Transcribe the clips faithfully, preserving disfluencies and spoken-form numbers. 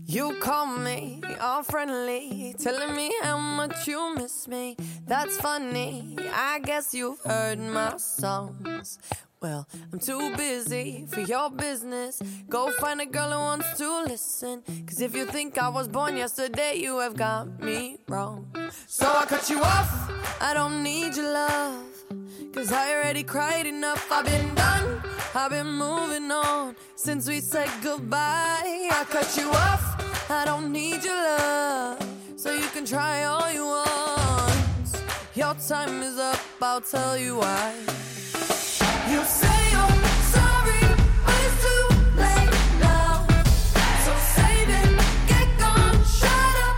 You call me all friendly, telling me how much you miss me. That's funny, I guess you've heard my songs. Well, I'm too busy for your business. Go find a girl who wants to listen. Cause if you think I was born yesterday, you have got me wrong. So I cut you off, I don't need your love. Cause I already cried enough, I've been done, I've been moving on since we said goodbye. I cut you off, I don't need your love. So you can try all you want. Your time is up, I'll tell you why. You say you're sorry, but it's too late now. So save it, get gone, shut up.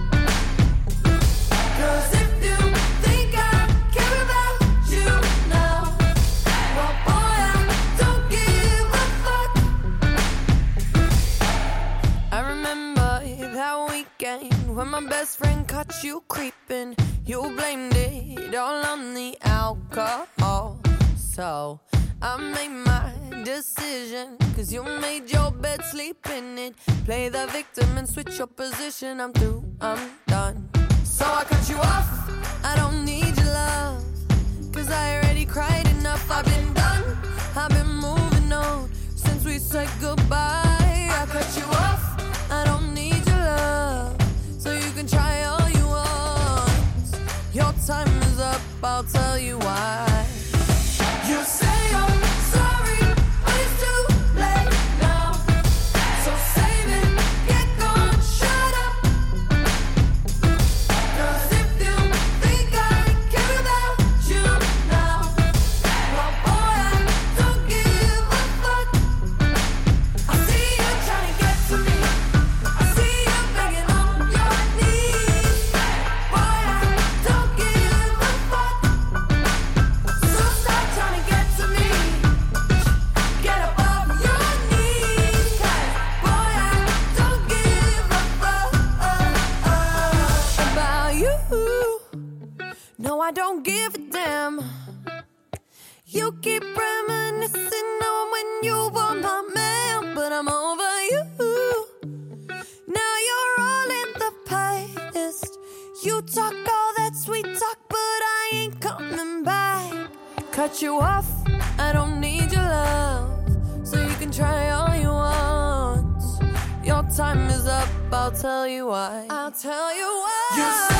Cause if you think I care about you now, well boy, I don't give a fuck. I remember that weekend when my best friend caught you creeping. You blamed it all on the alcohol. So I made my decision, cause you made your bed, sleep in it. Play the victim and switch your position. I'm through, I'm done. So I cut you off, I don't need your love. Cause I already cried enough, I've been done, I've been moving on since we said goodbye. I cut you off, I don't need your love. So you can try all you want. Your time is up, I'll tell you why. You say you're sorry, but it's too late now. So save it, get gone, shut up. Cause if you think I care about you now, well boy, I don't give a fuck. I see you trying to get to me, I see you begging on your knees. Boy, I don't give a fuck. So stop trying to get to me. Get up off your knees. Cause boy, I don't give a fuck about you. No, I don't give a damn. You keep reminiscing on when you were my man, but I'm over you. Now you're all in the past. You talk all that sweet talk, but I ain't coming back. Cut you off, I don't need your love. So you can try all you want. Your time is up, I'll tell you why. I'll tell you why. You say